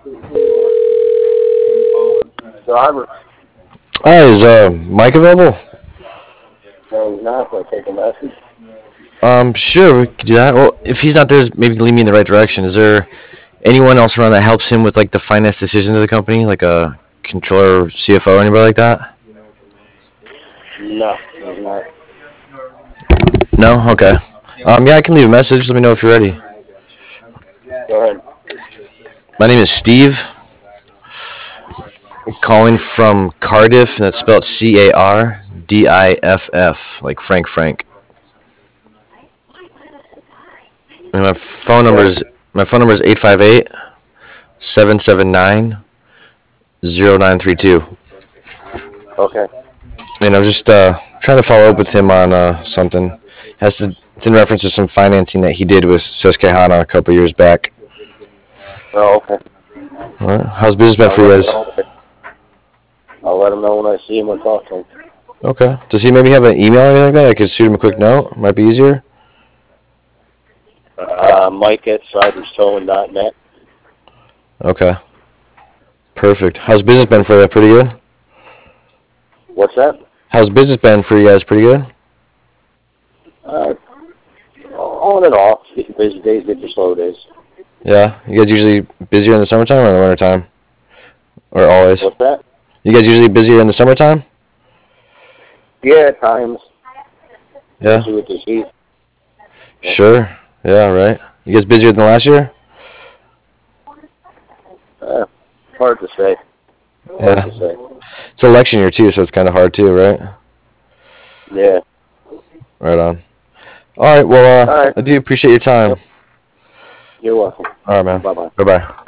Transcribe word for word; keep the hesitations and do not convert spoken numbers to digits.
Driver. Hi, is uh, Mike available? No, he's not. Can I take a message? Um, sure, we could do that. Well, if he's not there, maybe lead me in the right direction. Is there anyone else around that helps him with like the finance decisions of the company, like a controller, C F O, anybody like that? No, he's not. No? Okay. Um, yeah, I can leave a message. Let me know if you're ready. Go ahead. My name is Steve. I'm calling from Cardiff, and that's spelled C A R D I F F, like Frank Frank. And my phone number is my phone number is eight five eight, seven seven nine, zero nine three two. Okay. And I'm just uh, trying to follow up with him on uh, something. It has to, it's in reference to some financing that he did with Susquehanna a couple years back. Oh, okay. All right. How's business been I'll for you let, guys? I'll let him know when I see him or talk to him. Okay. Does he maybe have an email or anything like that? I could shoot him a quick note. Might be easier. Uh, Mike at cyberstone dot net. Okay. Perfect. How's business been for you? Pretty good? What's that? How's business been for you guys? Pretty good? Uh, on and off. Get your busy days, get your slow days. Yeah. You guys usually busier in the summertime or in the wintertime? Or always? What's that? You guys usually busier in the summertime? Yeah, at times. Yeah. See what you see. Sure. Yeah, right. You guys busier than last year? Uh, hard to say. Hard Yeah. to say. It's election year too, so it's kind of hard too, right? Yeah. Right on. All right. Well, uh, All right. I do appreciate your time. Yep. You're welcome. All right, man. Bye-bye. Bye-bye.